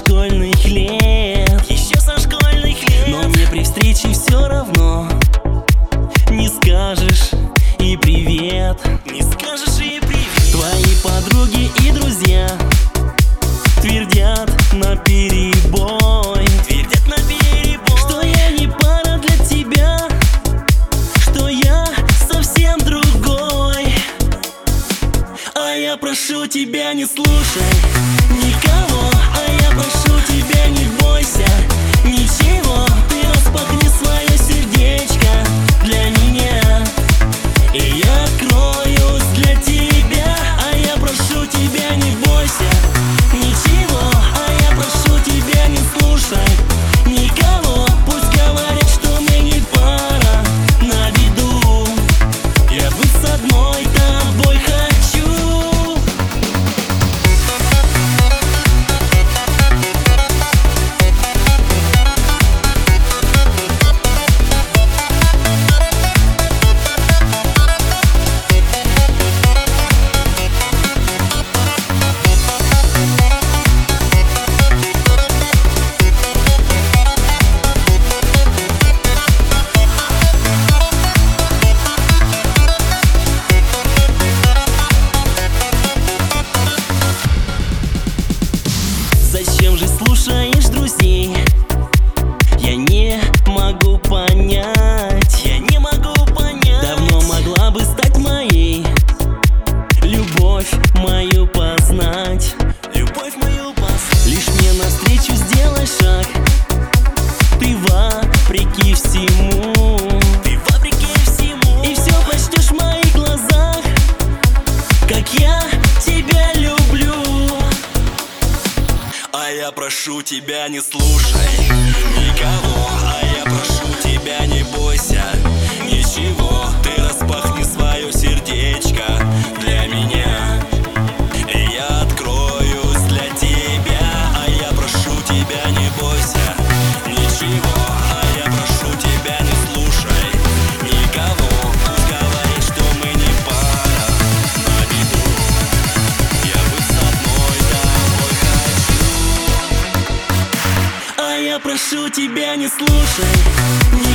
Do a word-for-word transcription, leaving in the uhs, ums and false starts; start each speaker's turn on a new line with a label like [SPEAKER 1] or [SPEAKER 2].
[SPEAKER 1] школьных лет, еще со школьных лет. Но мне при встрече все равно не скажешь и привет, не скажешь и привет. Твои подруги и друзья твердят наперебой, твердят наперебой, что я не пара для тебя, что я совсем другой. А я прошу тебя, не слушай никого, а я прошу тебя, не бойся ничего. Ты распахни свое сердечко для меня, и я откроюсь для тебя. А я прошу тебя, не бойся ничего, а я прошу тебя, не слушай никого. Пусть говорят, что мы не пара на виду, я быть с одной тобой хочу. Зачем же слушаешь друзей? Я не могу понять, я не могу понять. Давно могла бы стать моей, любовь мою познать, любовь мою познать. Лишь мне навстречу сделай шаг, ты вопреки всему, ты вопреки всему, и все прочтешь в моих глазах, как я тебя люблю. А я прошу тебя, не слушай никого, а я прошу тебя, не бойся ничего. Ты распахни свое сердечко для меня, и я откроюсь для тебя. А я прошу тебя, не бойся ничего, а я прошу тебя, не слушай никого. Пусть говорит, что мы не пара на виду, я быть с одной тобой хочу. А я прошу тебя, не слушай